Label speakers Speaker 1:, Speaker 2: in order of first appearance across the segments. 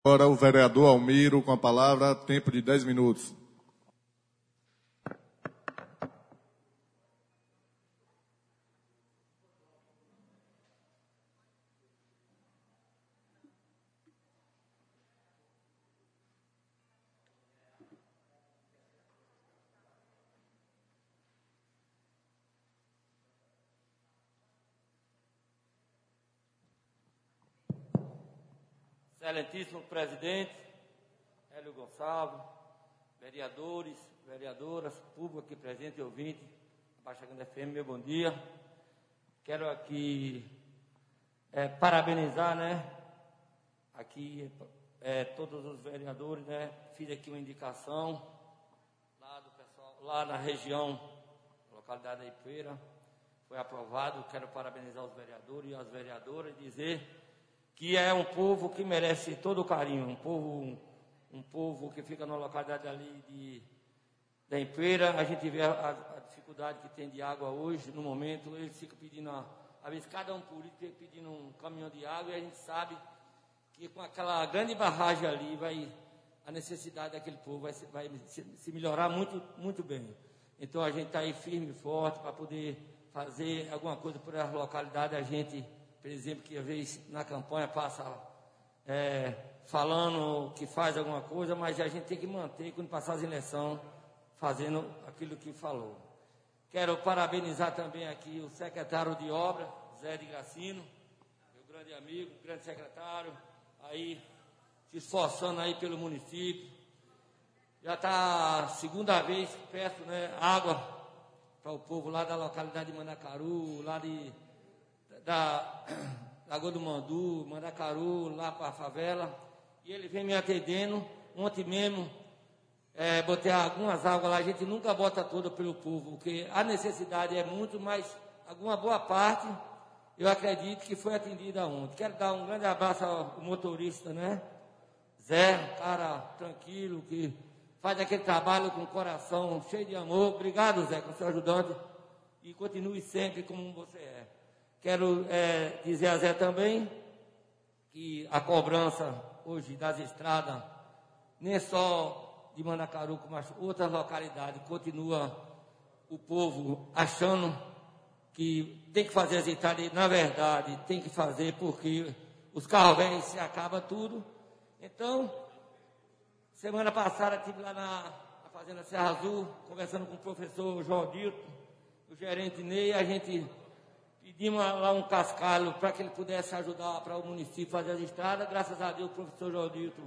Speaker 1: Agora o vereador Almiro com a palavra, tempo de 10 minutos.
Speaker 2: Excelentíssimo presidente, Hélio Gonçalves, vereadores, vereadoras, público aqui presente e ouvinte, Baixa Grande FM, meu bom dia. Quero aqui parabenizar, aqui todos os vereadores, fiz aqui uma indicação lá do pessoal, lá na região, localidade da Ipueira, foi aprovado. Quero parabenizar os vereadores e as vereadoras e dizer que é um povo que merece todo o carinho, um povo que fica na localidade ali da Ipueira. A gente vê a dificuldade que tem de água hoje, no momento, eles ficam pedindo, às vezes cada um político pedindo um caminhão de água, e a gente sabe que com aquela grande barragem ali, a necessidade daquele povo vai se melhorar muito, muito bem. Então a gente está aí firme e forte para poder fazer alguma coisa por essa localidade. A gente, por exemplo, que às vezes na campanha passa falando que faz alguma coisa, mas a gente tem que manter, quando passar as eleições, fazendo aquilo que falou. Quero parabenizar também aqui o secretário de obra, Zé de Gracino, meu grande amigo, grande secretário, aí se esforçando aí pelo município. Já está a segunda vez que peço água para o povo lá da localidade de Mandacaru, lá da Lagoa do Mandu, Mandacaru, lá para a favela, e ele vem me atendendo. Ontem mesmo, botei algumas águas lá. A gente nunca bota toda pelo povo, porque a necessidade é muito, mas alguma boa parte, eu acredito que foi atendida ontem. Quero dar um grande abraço ao motorista, Zé, um cara tranquilo, que faz aquele trabalho com o coração cheio de amor. Obrigado, Zé, com seu ajudante, e continue sempre como você é. Quero dizer a Zé também que a cobrança hoje das estradas, nem só de Mandacaru, como as outras localidades, continua o povo achando que tem que fazer as estradas, e na verdade tem que fazer porque os carros velhos se acaba tudo. Então, semana passada estive lá na Fazenda Serra Azul, conversando com o professor Jordilton, o gerente Ney. A gente pedimos lá um cascalho para que ele pudesse ajudar para o município fazer as estradas. Graças a Deus, o professor Jordilton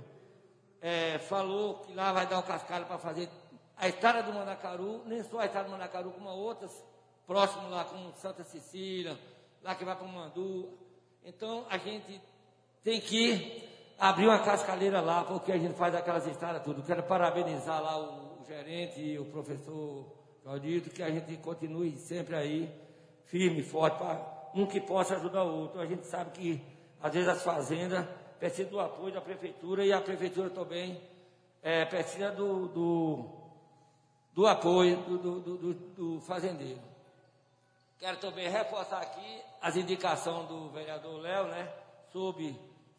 Speaker 2: falou que lá vai dar o cascalho para fazer a estrada do Mandacaru, nem só a estrada do Mandacaru, como outras próximas lá, como Santa Cecília, lá que vai para o Mandu. Então, a gente tem que abrir uma cascaleira lá, porque a gente faz aquelas estradas tudo. Quero parabenizar lá o gerente e o professor Jordilton, que a gente continue sempre aí, firme e forte, para um que possa ajudar o outro. A gente sabe que, às vezes, as fazendas precisam do apoio da prefeitura, e a prefeitura também precisa do apoio do fazendeiro. Quero também reforçar aqui as indicações do vereador Léo, sobre...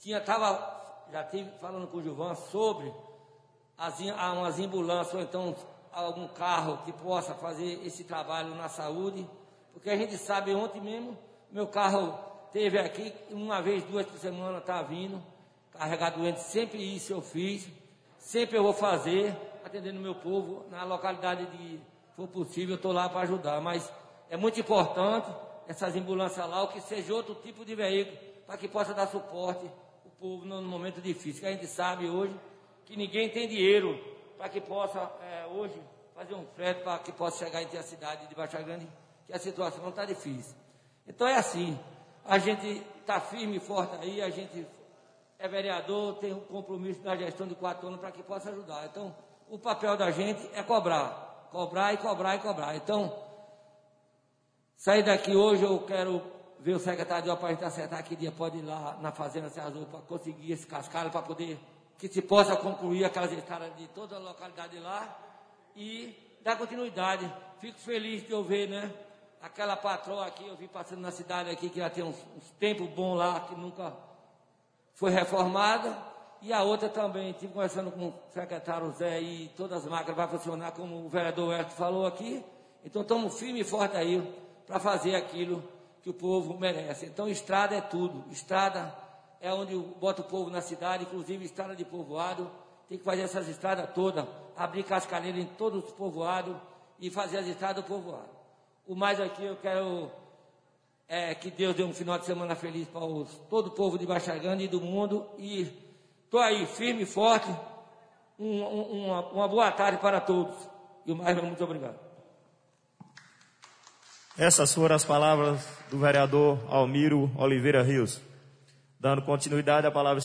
Speaker 2: Já estive falando com o Gilvan sobre umas ambulâncias, ou então algum carro que possa fazer esse trabalho na saúde, porque a gente sabe, ontem mesmo, meu carro teve aqui, uma vez, 2 por semana, está vindo, carregar doente. Sempre isso eu fiz, sempre eu vou fazer, atendendo o meu povo, na localidade de, for possível, eu estou lá para ajudar. Mas é muito importante essas ambulâncias lá, ou que seja outro tipo de veículo, para que possa dar suporte ao povo no momento difícil, que a gente sabe hoje que ninguém tem dinheiro para que possa, hoje, fazer um frete para que possa chegar entre a cidade de Baixa Grande, que a situação está difícil. Então é assim, a gente está firme e forte aí, a gente é vereador, tem um compromisso da gestão de 4 anos para que possa ajudar. Então, o papel da gente é cobrar, cobrar e cobrar e cobrar. Então, sair daqui hoje, eu quero ver o secretário de obra para a gente acertar que dia pode ir lá na Fazenda Serra Azul para conseguir esse cascalho, para poder que se possa concluir aquelas estradas de toda a localidade lá e dar continuidade. Fico feliz de eu ver, aquela patroa aqui, eu vi passando na cidade aqui, que já tem uns tempos bons lá, que nunca foi reformada, E a outra também, estive conversando com o secretário Zé e todas as máquinas vão funcionar, como o vereador Herto falou aqui. Então estamos firmes e fortes aí para fazer aquilo que o povo merece. Então estrada é tudo. Estrada é onde bota o povo na cidade, inclusive estrada de povoado. Tem que fazer essas estradas todas, abrir cascalheira em todos os povoados e fazer as estradas do povoado. O mais aqui eu quero que Deus dê um final de semana feliz para todo o povo de Baixa Grande e do mundo. E estou aí, firme e forte. Uma boa tarde para todos. E o mais, muito obrigado.
Speaker 3: Essas foram as palavras do vereador Almiro Oliveira Rios. Dando continuidade à palavra